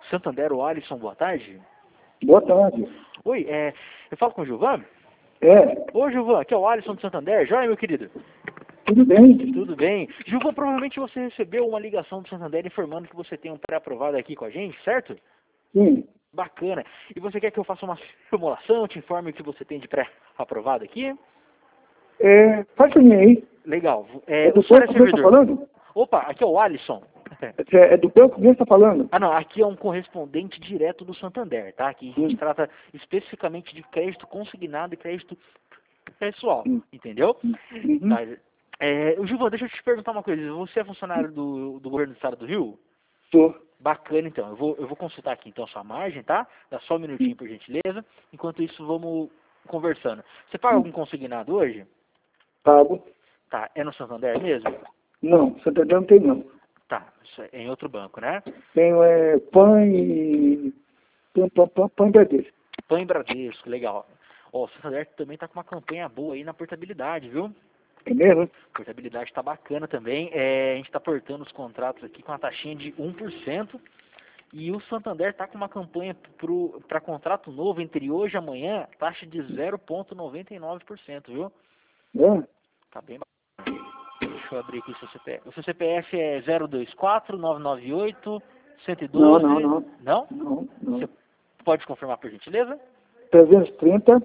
Santander, o Alisson, boa tarde. Boa tarde. Oi, eu falo com o Gilvan? É, Ô, Gilvan, aqui é o Alisson do Santander. Joia, meu querido? tudo bem? Tudo bem. Gilvan, provavelmente você recebeu uma ligação do Santander informando que você tem um pré-aprovado aqui com a gente, certo? Sim. Bacana. E você quer que eu faça uma simulação, te informe o que você tem de pré-aprovado aqui? Faz pra mim aí. Legal. É do O senhor é banco que você está servidor? falando? Opa, aqui é o Alisson. É do banco que você está falando? Ah, não, aqui é um correspondente direto do Santander, tá? Aqui a gente trata especificamente de crédito consignado e crédito pessoal, entendeu? Uhum. Tá. Gilvan, deixa eu te perguntar uma coisa. Você é funcionário do governo do estado do Rio? Tô. Bacana, então. Eu vou consultar aqui, então, a sua margem, tá? Dá só um minutinho, por gentileza. Enquanto isso, vamos conversando. Você paga algum consignado hoje? Pago. Tá. É no Santander mesmo? Não, Santander não tem não. Tá. Isso é em outro banco, né? Tenho pão e... Pão e Bradesco. Pan e Bradesco, legal. Ó, o Santander também está com uma campanha boa aí na portabilidade, viu? É mesmo? A portabilidade está bacana também. A gente está portando os contratos aqui com uma taxinha de 1%. E o Santander está com uma campanha para contrato novo entre hoje e amanhã, taxa de 0,99%, viu? É? Tá bem bacana. Deixa eu abrir aqui o seu CPF. O seu CPF é 024 998 Não, 112. não, não. Não? Não, Você não. pode confirmar, por gentileza? 330,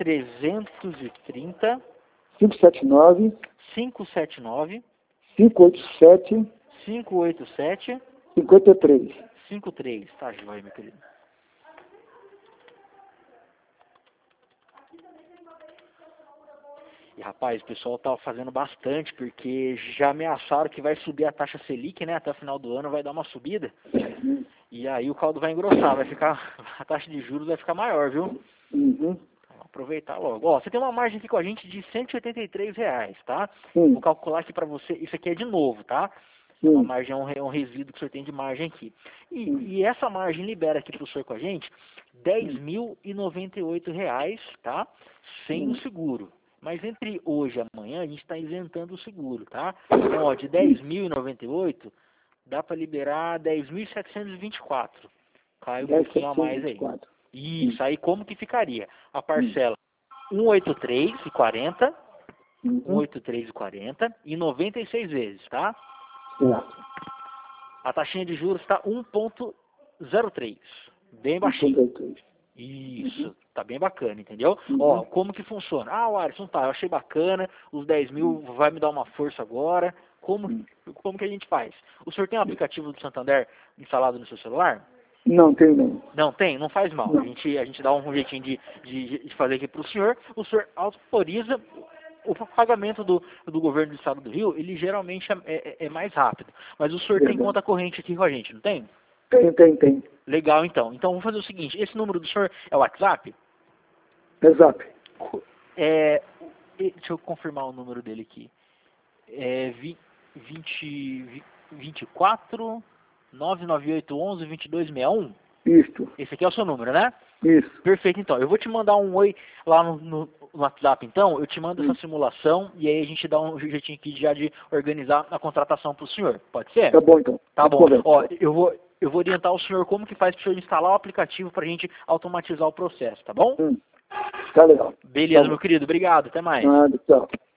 330 579, 579 587, 587 53. 53. Tá joia, meu querido. E rapaz, o pessoal tá fazendo bastante, porque já ameaçaram que vai subir a taxa Selic, né? Até o final do ano vai dar uma subida. E aí o caldo vai engrossar, vai ficar. A taxa de juros vai ficar maior, viu? Uhum. Vamos aproveitar logo. Ó, você tem uma margem aqui com a gente de R$ 183, tá? Sim. Vou calcular aqui pra você. Isso aqui é de novo, tá? É uma Sim. margem, é um resíduo que o senhor tem de margem aqui. E essa margem libera aqui pro senhor com a gente R$ 10.098, tá? Sem o seguro. Mas entre hoje e amanhã a gente está isentando o seguro, tá? Então, ó, de 10.098 dá para liberar 10.724. Cai um pouquinho a mais aí. 10.724. Isso, aí como que ficaria? A parcela 183,40, Uhum. 183,40 e 96 vezes, tá? Certo. A taxinha de juros está 1,03, bem baixinho. 53. Isso, tá bem bacana, entendeu? Ó, como que funciona? Ah, o Alisson, tá, eu achei bacana, os 10.000 vai me dar uma força agora. Como que a gente faz? O senhor tem um aplicativo do Santander instalado no seu celular? Não, tem não. Não tem? Não faz mal. Não. A gente dá um jeitinho de fazer aqui para o senhor autoriza o pagamento do governo do estado do Rio, ele geralmente é mais rápido. Mas o senhor tem Verdade. conta corrente aqui com a gente, não tem? Tem. Legal, então. Então, vamos fazer o seguinte. Esse número do senhor é o WhatsApp? Exato. Deixa eu confirmar o número dele aqui. É 24 99811 2261? Isto. Esse aqui é o seu número, né? Isso. Perfeito, então. Eu vou te mandar um oi lá no WhatsApp, então. Eu te mando essa simulação e aí a gente dá um jeitinho aqui já de organizar a contratação para o senhor. Pode ser? Tá bom, então. Tá bom. Conversa. Ó, eu vou orientar o senhor como que faz para o senhor instalar o aplicativo para a gente automatizar o processo, tá bom? Tá legal. Beleza, Tá meu querido. Obrigado. Até mais. Nada, tchau.